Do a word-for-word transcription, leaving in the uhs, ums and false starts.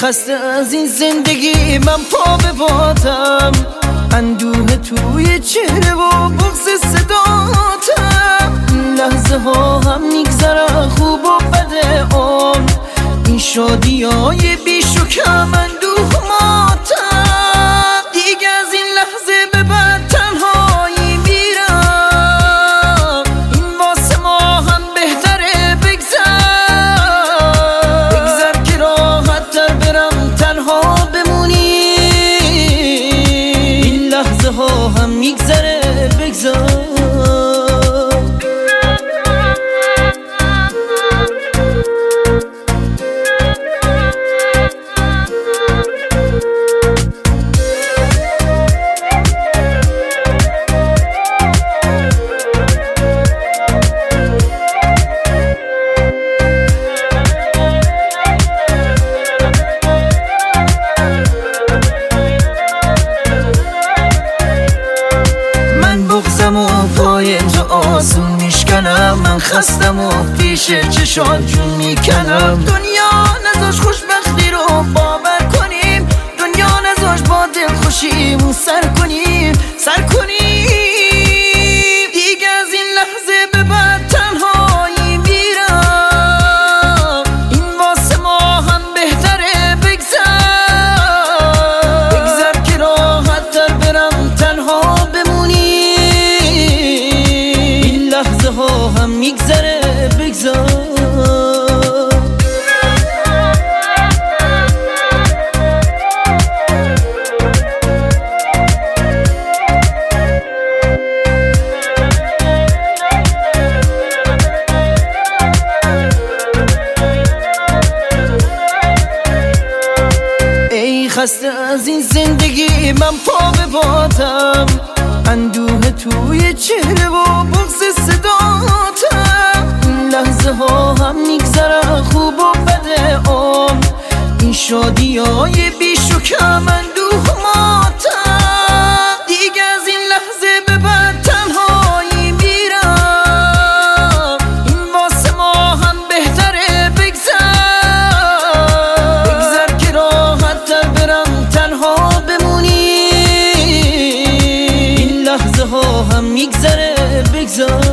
خسته از این زندگی من پا به بادم، اندوه توی چهره و بغض صداتم. لحظه ها هم میگذره خوب و بده عمر، این شادی های بیش و کم اندوه ماتم. دیگه از این لحظه به بعد تنهایی میرم، این واسه ما هم بهتره بگذر بگذر که راحت تر برم تنها بمونی. این لحظه ها هم میگذره بگذر. و پای تو آسون میشکنم، من خستم و پیش چشات جون میکنم. دنیا نذاش خوشبختی رو باور کنیم، دنیا نذاش با دل خوشیمون سر کنیم سر کنیم. دیگه از این لحظه به بعد تنهایی میرم، این واسه ما هم بهتره بگذر بگذر که راحت تر برم تنها بمونی. لحظه ها هم میگذره بگذار. ای خسته از این زندگی من پا به بادم، اندوه توی چهره و بغض صداتم. این لحظه ها هم میگذره خوب و بده عمر، این شادی های بیش و کم اندوه ماتم. دیگه از این لحظه به بعد تنهایی میرم، این واسه ما هم بهتره بگذر بگذر که راحت تر برم تنها بمونی. لحظه ها هم میگذره بگذار.